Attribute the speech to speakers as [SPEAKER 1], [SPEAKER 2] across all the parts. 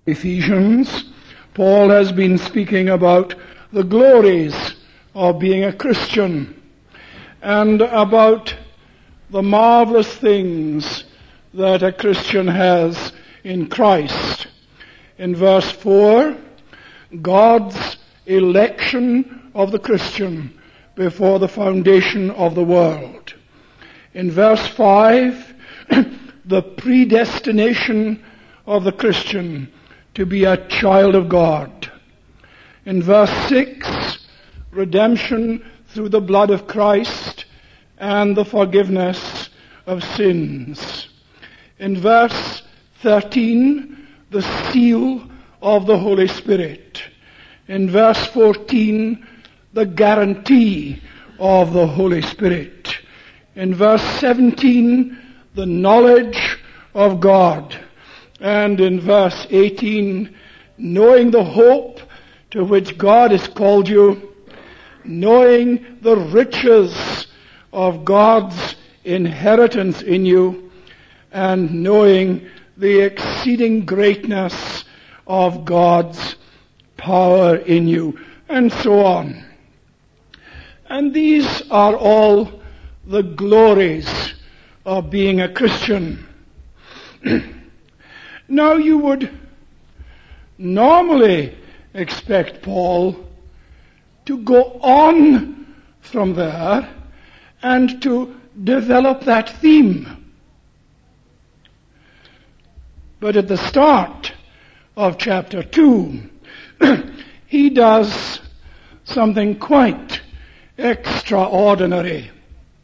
[SPEAKER 1] Ephesians, Paul has been speaking about the glories of being a Christian and about the marvelous things that a Christian has in Christ. In verse 4, God's election of the Christian before the foundation of the world. In verse 5, the predestination of the Christian to be a child of God. In verse 6, redemption through the blood of Christ and the forgiveness of sins. In verse 13, the seal of the Holy Spirit. In verse 14, the guarantee of the Holy Spirit. In verse 17, the knowledge of God. And in verse 18, knowing the hope to which God has called you, knowing the riches of God's inheritance in you, and knowing the exceeding greatness of God's power in you, and so on. And these are all the glories of being a Christian. Now you would normally expect Paul to go on from there and to develop that theme. But at the start of chapter 2, he does something quite extraordinary.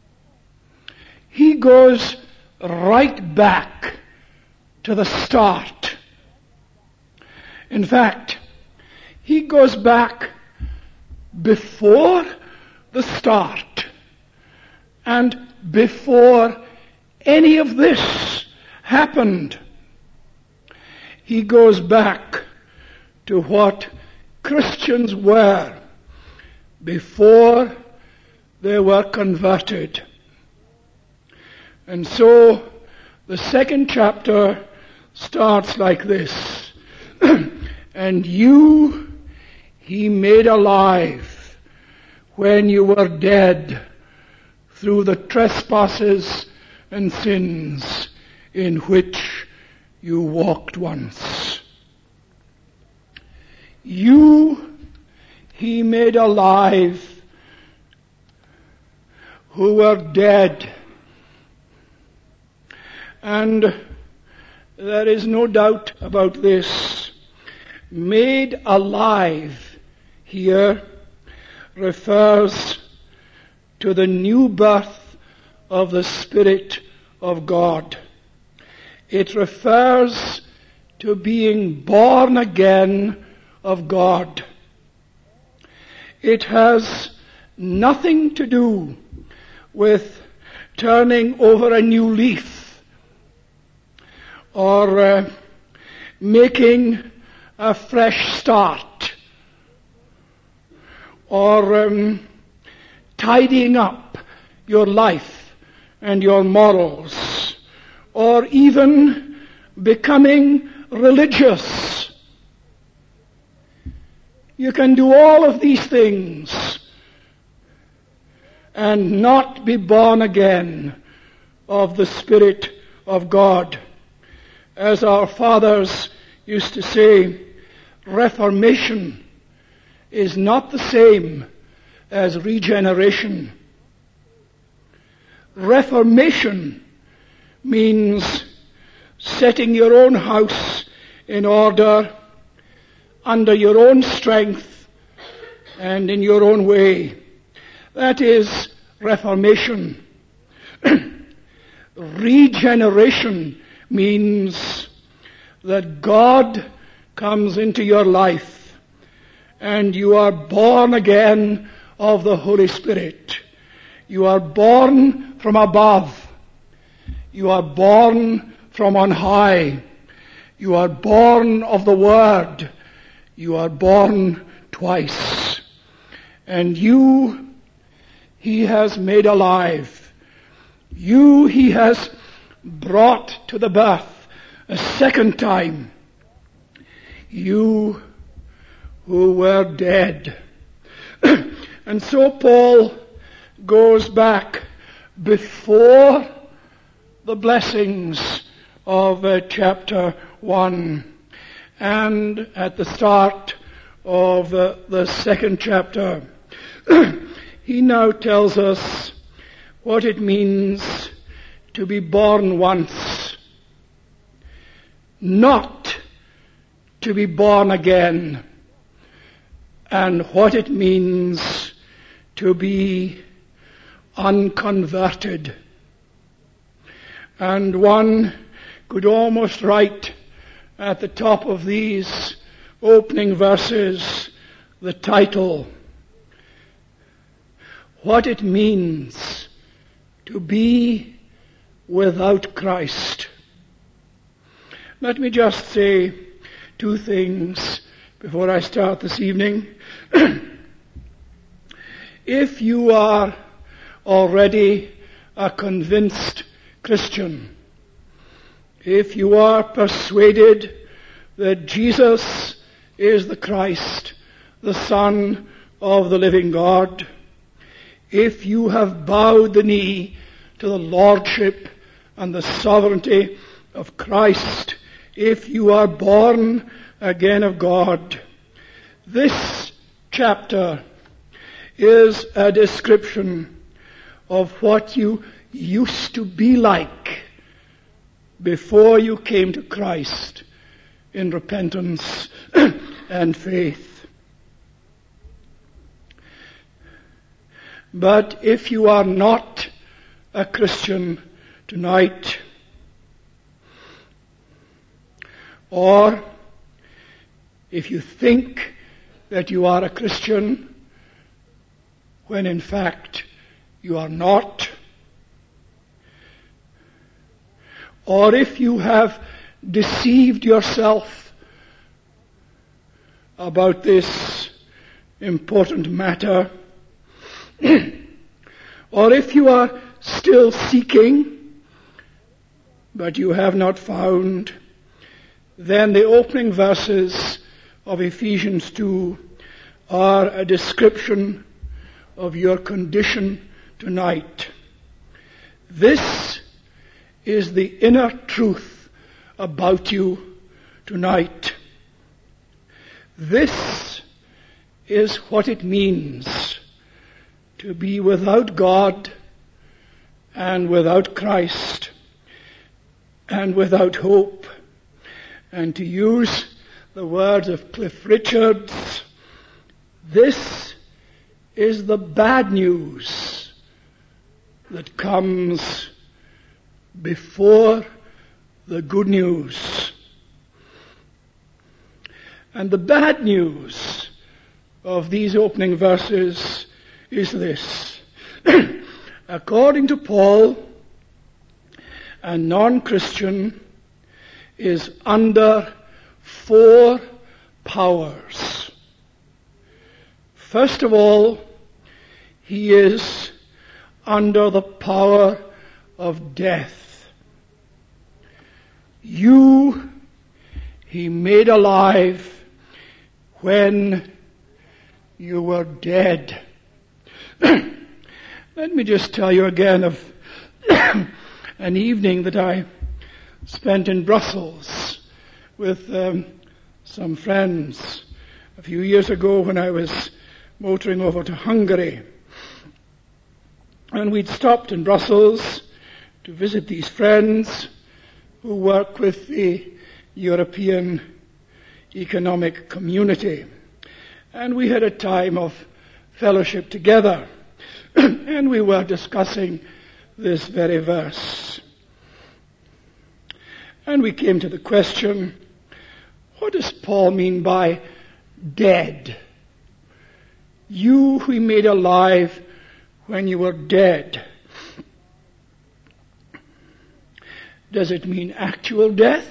[SPEAKER 1] He goes right back to the start. In fact, he goes back before the start and before any of this happened. He goes back to what Christians were before they were converted. And so the second chapter starts like this. And you he made alive when you were dead through the trespasses and sins in which you walked once. You he made alive who were dead. And there is no doubt about this. Made alive here refers to the new birth of the Spirit of God. It refers to being born again of God. It has nothing to do with turning over a new leaf or making a fresh start or tidying up your life and your morals or even becoming religious. You can do all of these things and not be born again of the Spirit of God. As our fathers used to say, reformation is not the same as regeneration. Reformation means setting your own house in order under your own strength and in your own way. That is reformation. Regeneration means that God comes into your life and you are born again of the Holy Spirit. You are born from above. You are born from on high. You are born of the Word. You are born twice. And you, he has made alive. You, he has brought to the birth a second time. You who were dead. And so Paul goes back before the blessings of chapter 1 and at the start of the second chapter. He now tells us what it means to be born once, not to be born again, and what it means to be unconverted. And one could almost write at the top of these opening verses the title, What It Means to Be Without Christ. Let me just say two things before I start this evening. If you are already a convinced Christian, if you are persuaded that Jesus is the Christ, the Son of the living God, if you have bowed the knee to the lordship and the sovereignty of Christ, if you are born again of God, this chapter is a description of what you used to be like before you came to Christ in repentance and faith. But if you are not a Christian tonight, or if you think that you are a Christian when in fact you are not, or if you have deceived yourself about this important matter, or if you are still seeking but you have not found, then the opening verses of Ephesians 2 are a description of your condition tonight. This is the inner truth about you tonight. This is what it means to be without God and without Christ and without hope. And to use the words of Cliff Richards, this is the bad news that comes before the good news. And the bad news of these opening verses is this. According to Paul, a non-Christian is under 4 powers. First of all, he is under the power of death. You he made alive when you were dead. Let me just tell you again of an evening that I spent in Brussels with some friends a few years ago when I was motoring over to Hungary. And we'd stopped in Brussels to visit these friends who work with the European Economic Community. And we had a time of fellowship together. And we were discussing this very verse. And we came to the question, what does Paul mean by dead? You who he made alive when you were dead. Does it mean actual death?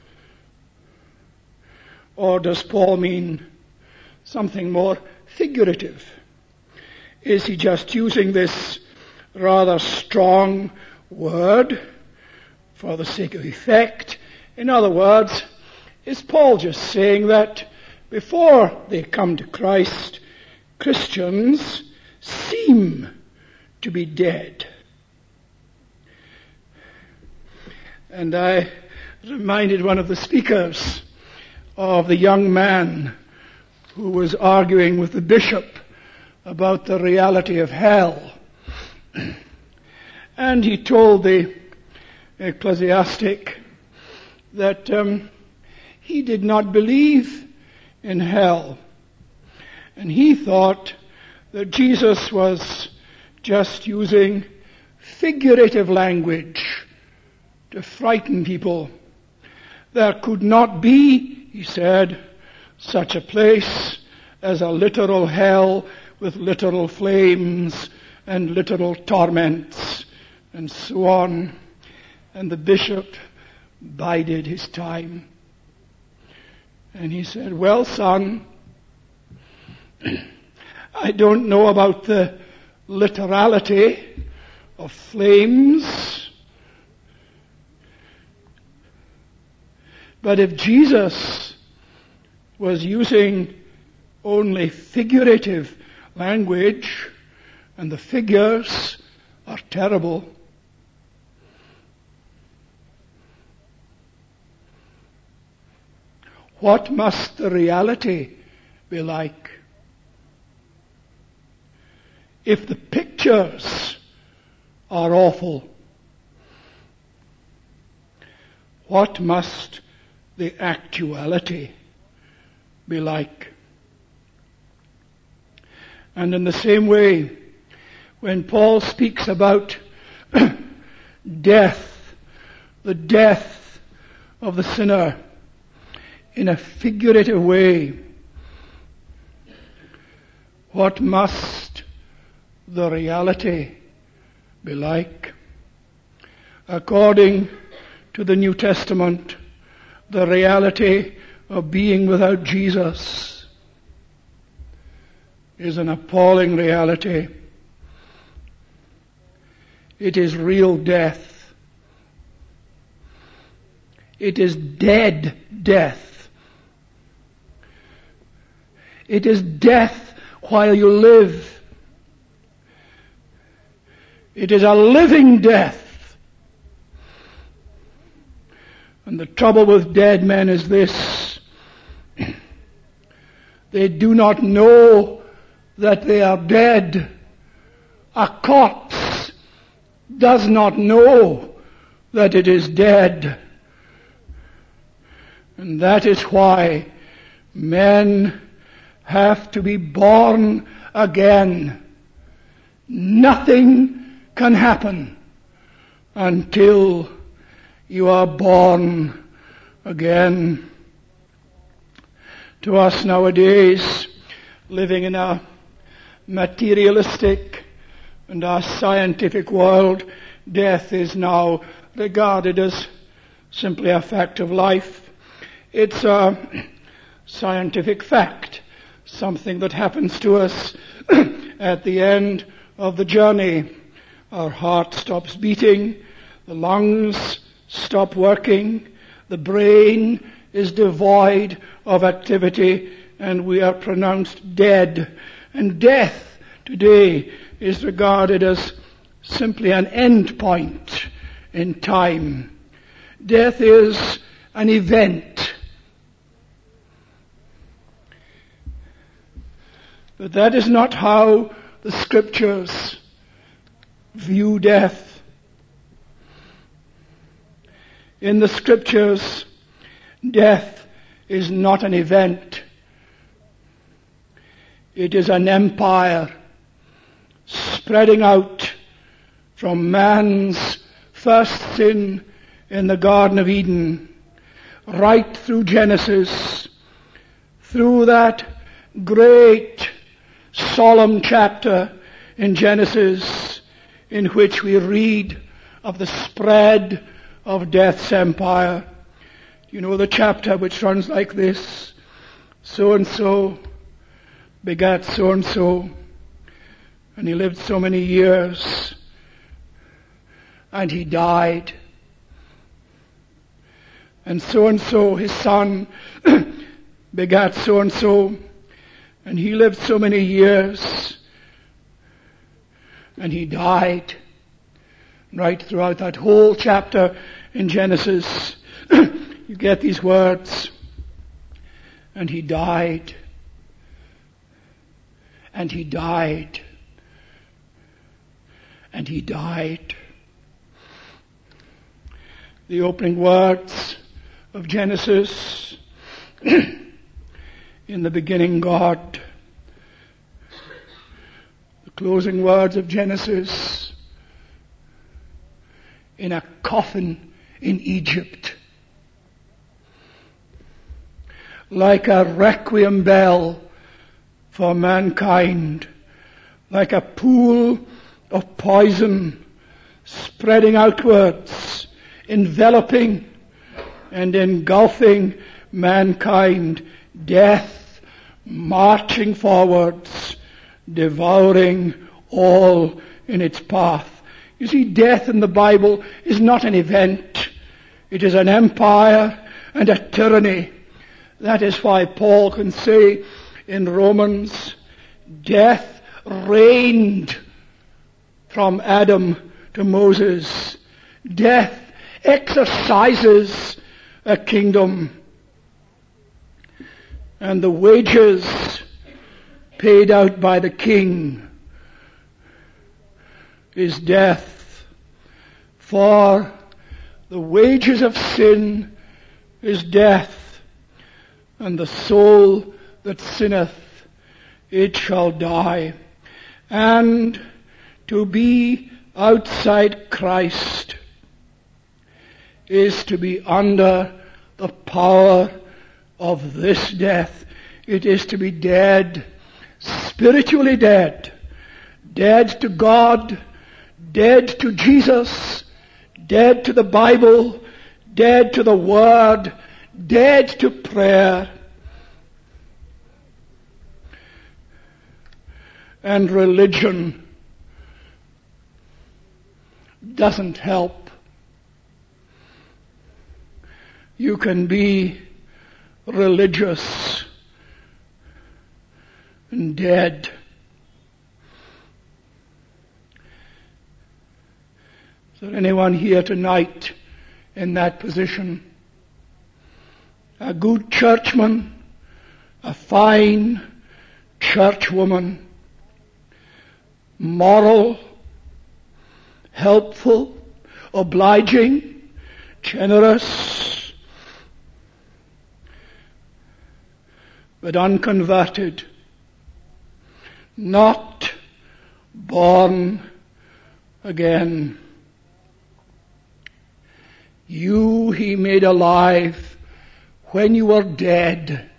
[SPEAKER 1] Or does Paul mean something more figurative? Is he just using this rather strong word for the sake of effect? In other words, Is Paul just saying that before they come to Christ, Christians seem to be dead? And I reminded one of the speakers of the young man who was arguing with the bishop about the reality of hell. And he told the ecclesiastic that he did not believe in hell. And he thought that Jesus was just using figurative language to frighten people. There could not be, he said, such a place as a literal hell with literal flames and literal torments and so on. And the bishop bided his time. And he said, well, son, I don't know about the literality of flames, but if Jesus was using only figurative language, and the figures are terrible, what must the reality be like? If the pictures are awful, what must the actuality be like? And in the same way, when Paul speaks about death, the death of the sinner, in a figurative way, what must the reality be like? According to the New Testament, the reality of being without Jesus is an appalling reality. It is real death. It is dead death. It is death while you live. It is a living death. And the trouble with dead men is this: they do not know that they are dead. A corpse does not know that it is dead. And that is why men have to be born again. Nothing can happen until you are born again. To us nowadays, living in a materialistic and a scientific world, death is now regarded as simply a fact of life. It's a scientific fact, something that happens to us at the end of the journey. Our heart stops beating, the lungs stop working, the brain is devoid of activity, and we are pronounced dead. And death today is regarded as simply an end point in time. Death is an event. But that is not how the Scriptures view death. In the Scriptures, death is not an event. It is an empire spreading out from man's first sin in the Garden of Eden, right through Genesis, through that great solemn chapter in Genesis in which we read of the spread of death's empire. You know the chapter which runs like this: so-and-so begat so-and-so, and he lived so many years, and he died. and so, his son, begat so, and he lived so many years, and he died. Right throughout that whole chapter in Genesis, you get these words, and he died, and he died, and he died. The opening words of Genesis, in the beginning God. The closing words of Genesis, in a coffin in Egypt. Like a requiem bell for mankind, like a pool of poison spreading outwards, enveloping and engulfing mankind, death marching forwards, devouring all in its path. You see, death in the Bible is not an event. It is an empire and a tyranny. That is why Paul can say in Romans, death reigned from Adam to Moses. Death exercises a kingdom. And the wages paid out by the king is death. For the wages of sin is death, and the soul that sinneth, it shall die. And to be outside Christ is to be under the power of this death. It is to be dead, spiritually dead, dead to God, dead to Jesus, dead to the Bible, dead to the Word, dead to prayer. And religion doesn't help. You can be religious and dead. Is there anyone here tonight in that position? A good churchman, a fine churchwoman, moral, helpful, obliging, generous, but unconverted, not born again. You he made alive when you were dead.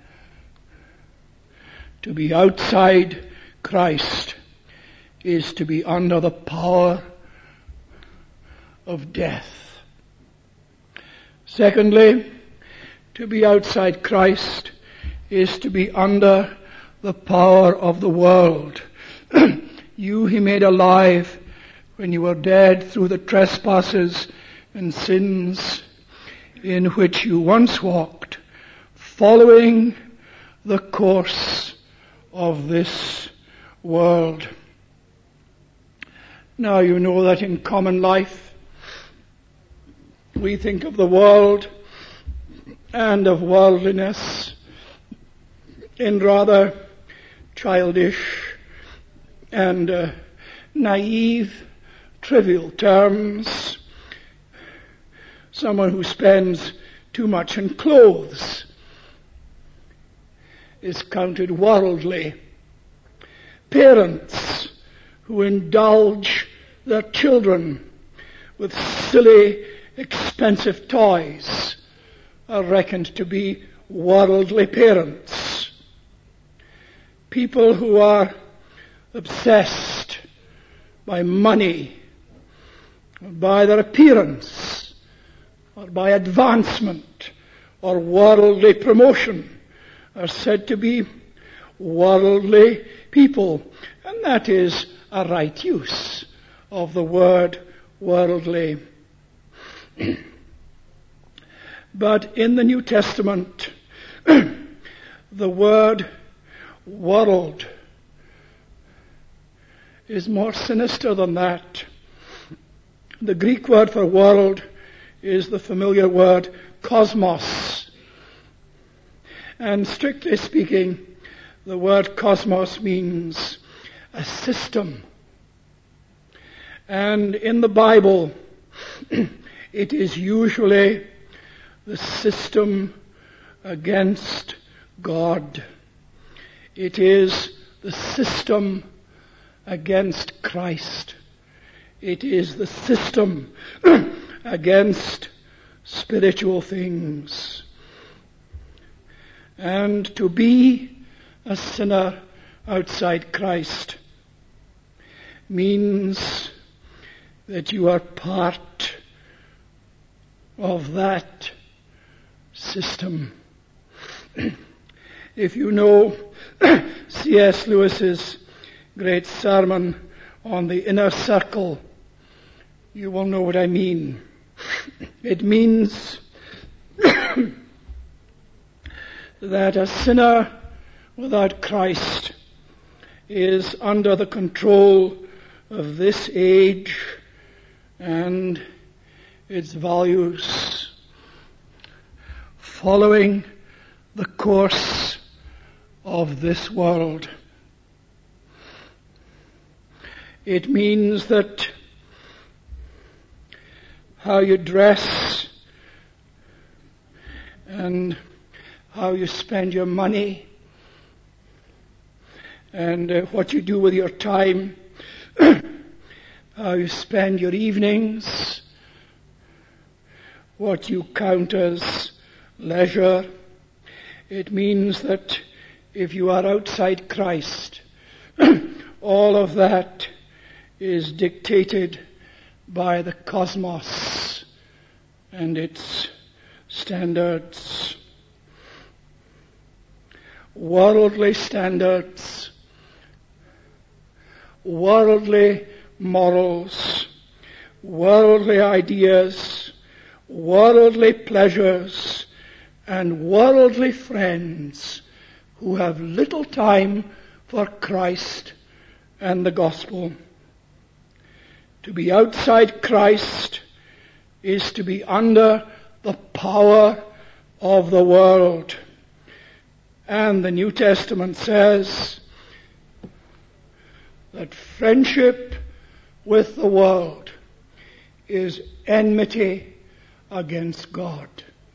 [SPEAKER 1] To be outside Christ is to be under the power of death. Secondly, to be outside Christ is to be under the power of the world. You he made alive when you were dead through the trespasses and sins in which you once walked, following the course of this world. Now you know that in common life we think of the world and of worldliness in rather childish and naive, trivial terms. Someone who spends too much on clothes is counted worldly. Parents who indulge their children with silly, expensive toys are reckoned to be worldly parents. People who are obsessed by money, or by their appearance, or by advancement, or worldly promotion, are said to be worldly people. And that is a right use of the word worldly. But in the New Testament, the word world is more sinister than that. The Greek word for world is the familiar word cosmos. And strictly speaking, the word cosmos means a system. And in the Bible, it is usually the system against God. It is the system against Christ. It is the system against spiritual things. And to be a sinner outside Christ means that you are part of that system. If you know C.S. Lewis's great sermon on the inner circle, you will know what I mean. It means that a sinner without Christ is under the control of this age and its values, following the course of this world. It means that how you dress and how you spend your money and what you do with your time, how you spend your evenings, what you count as leisure. It means that if you are outside Christ, all of that is dictated by the cosmos and its standards. Worldly standards, worldly morals, worldly ideas, worldly pleasures, and worldly friends who have little time for Christ and the gospel. To be outside Christ is to be under the power of the world. And the New Testament says that friendship with the world is enmity against God.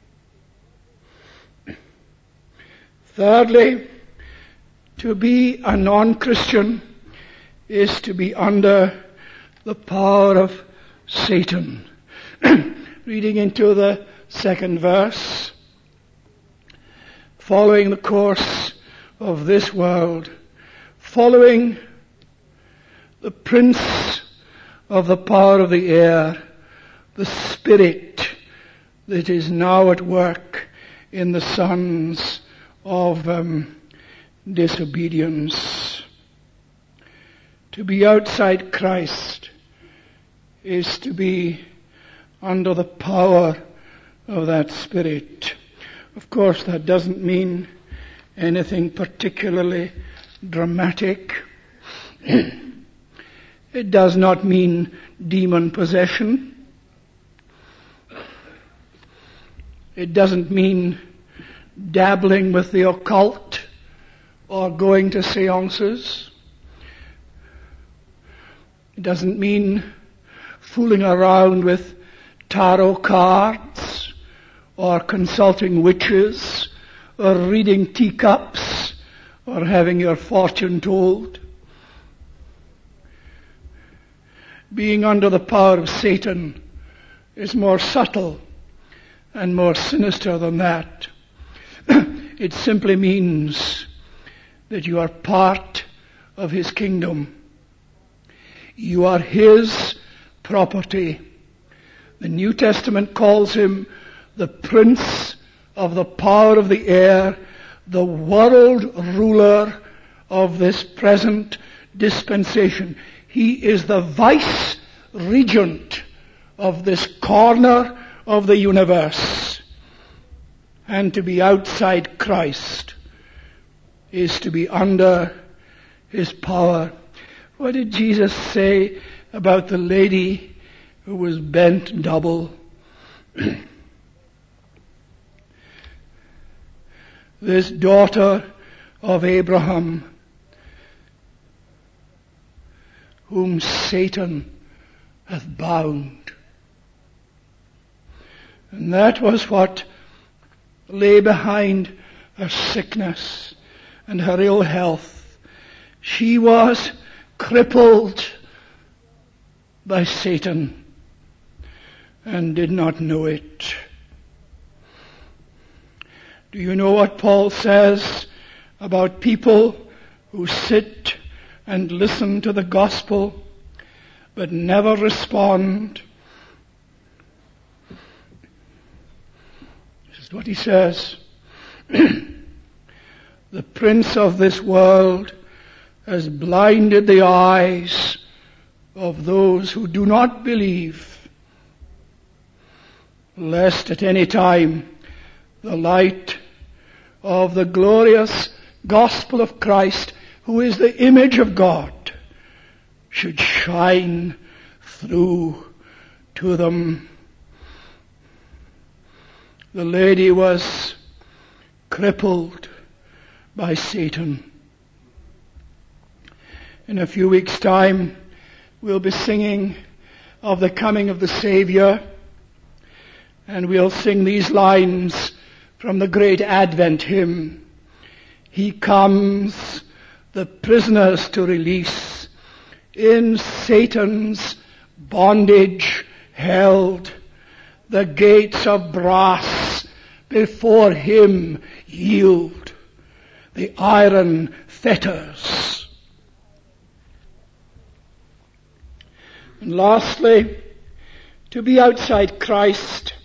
[SPEAKER 1] Thirdly, to be a non-Christian is to be under the power of Satan. Reading into the second verse, following the course of this world, following the prince of the power of the air, the spirit that is now at work in the sons of disobedience. To be outside Christ is to be under the power of that spirit. Of course, that doesn't mean anything particularly dramatic. It does not mean demon possession. It doesn't mean dabbling with the occult or going to seances. It doesn't mean fooling around with tarot cards or consulting witches or reading teacups or having your fortune told. Being under the power of Satan is more subtle and more sinister than that. It simply means that you are part of his kingdom. You are his property. The New Testament calls him the prince of the power of the air, the world ruler of this present dispensation. He is the vice regent of this corner of the universe. And to be outside Christ is to be under His power. What did Jesus say about the lady who was bent double? This daughter of Abraham, whom Satan hath bound. And that was what lay behind her sickness and her ill health. She was crippled by Satan and did not know it. Do you know what Paul says about people who sit and listen to the gospel but never respond? This is what he says. The prince of this world has blinded the eyes of those who do not believe, lest at any time the light of the glorious gospel of Christ, who is the image of God, should shine through to them. The lady was crippled by Satan. In a few weeks' time, we'll be singing of the coming of the Savior, and we'll sing these lines from the great Advent hymn. He comes, the prisoners to release, in Satan's bondage held, the gates of brass before him yield, the iron fetters. And lastly, to be outside Christ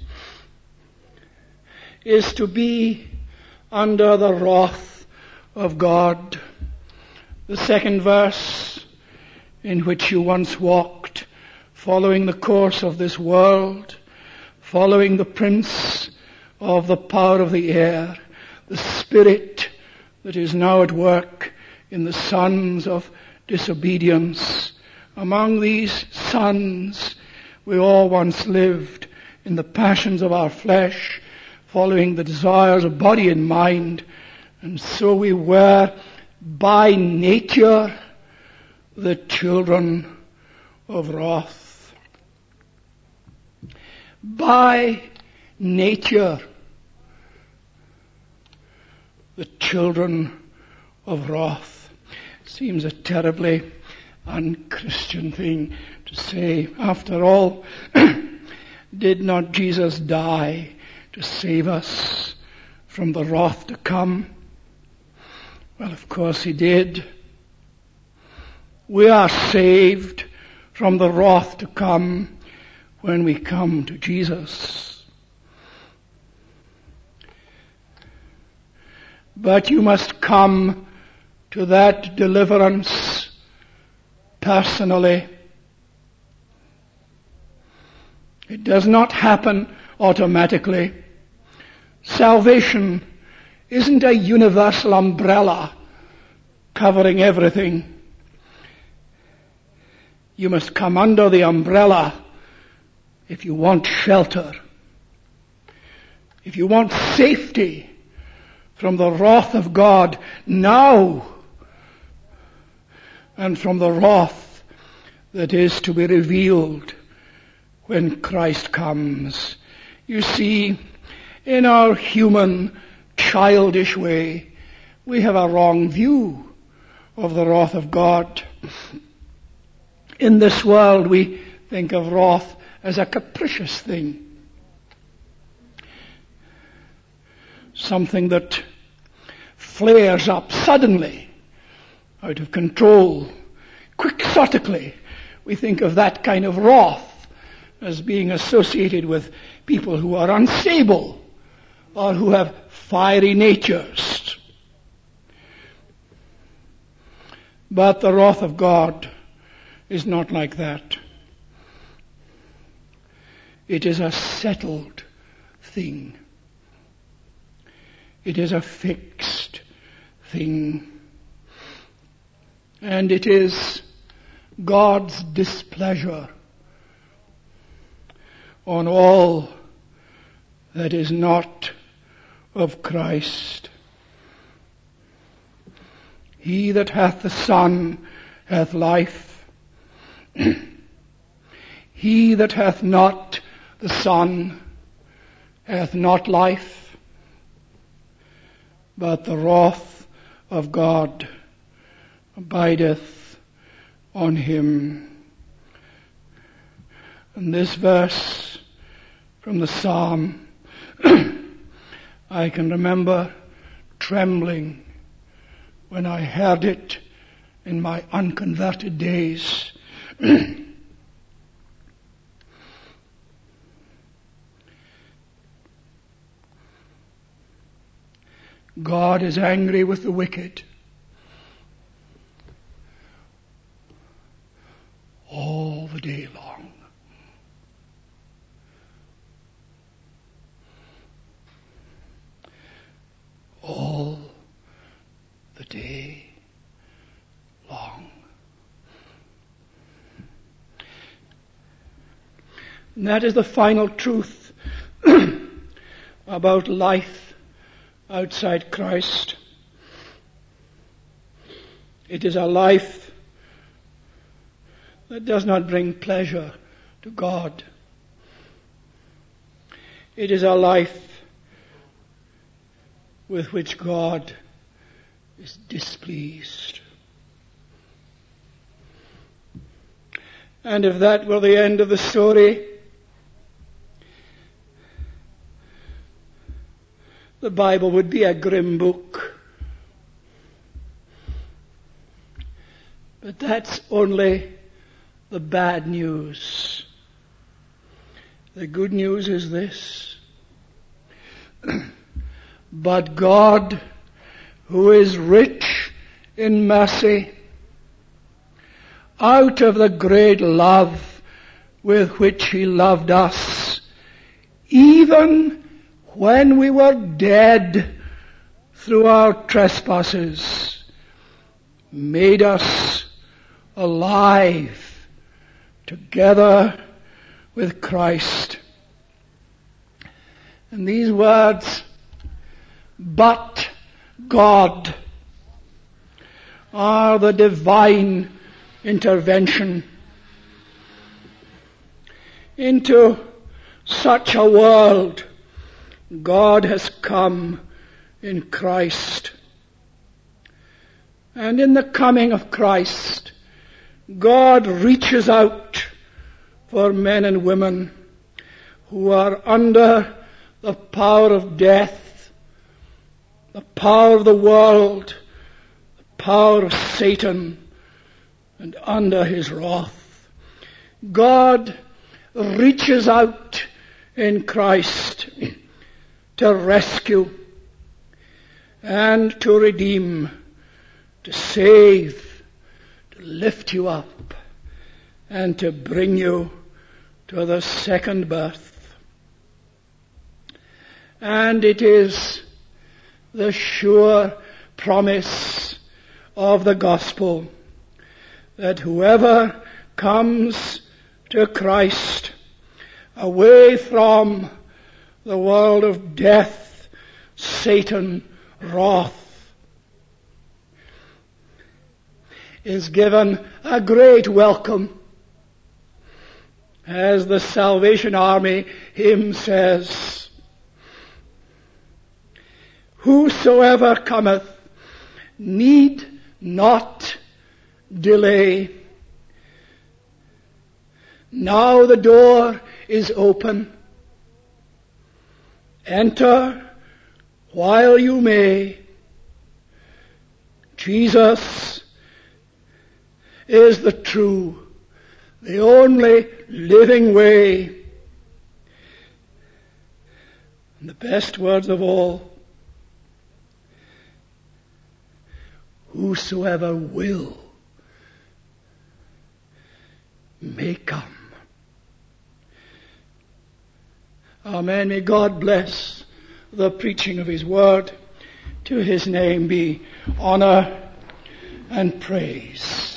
[SPEAKER 1] is to be under the wrath of God. The second verse, in which you once walked, following the course of this world, following the prince of the power of the air, the spirit that is now at work in the sons of disobedience. Among these sons, we all once lived in the passions of our flesh, following the desires of body and mind, and so we were by nature the children of wrath. By nature, the children of wrath. Seems a terribly unchristian thing to say. After all, did not Jesus die to save us from the wrath to come? Well, of course he did. We are saved from the wrath to come when we come to Jesus. But you must come to that deliverance personally. It does not happen automatically. Salvation isn't a universal umbrella covering everything. You must come under the umbrella if you want shelter, if you want safety from the wrath of God now, and from the wrath that is to be revealed when Christ comes. You see, in our human, childish way, we have a wrong view of the wrath of God. In this world, we think of wrath as a capricious thing. Something that flares up suddenly, out of control, quixotically. We think of that kind of wrath as being associated with people who are unstable or who have fiery natures. But the wrath of God is not like that. It is a settled thing. It is a fixed thing. And it is God's displeasure on all that is not of Christ. He that hath the Son hath life. He that hath not the Son hath not life, but the wrath of God abideth on him. And this verse from the Psalm, I can remember trembling when I heard it in my unconverted days. God is angry with the wicked all the day long. All the day long. And that is the final truth about life outside Christ. It is a life that does not bring pleasure to God. It is a life with which God is displeased. And if that were the end of the story, the Bible would be a grim book. But that's only the bad news. The good news is this. But God, who is rich in mercy, out of the great love with which He loved us, even when we were dead through our trespasses, made us alive together with Christ. And these words, but God, are the divine intervention into such a world. God has come in Christ. And in the coming of Christ, God reaches out for men and women who are under the power of death, the power of the world, the power of Satan, and under his wrath. God reaches out in Christ to rescue and to redeem, to save, to lift you up, and to bring you to the second birth. And it is the sure promise of the gospel that whoever comes to Christ away from the world of death, Satan, wrath, is given a great welcome. As the Salvation Army hymn says, whosoever cometh need not delay. Now the door is open. Enter while you may. Jesus is the true, the only living way. And the best words of all, whosoever will may come. Amen. May God bless the preaching of His word. To his name be honor and praise.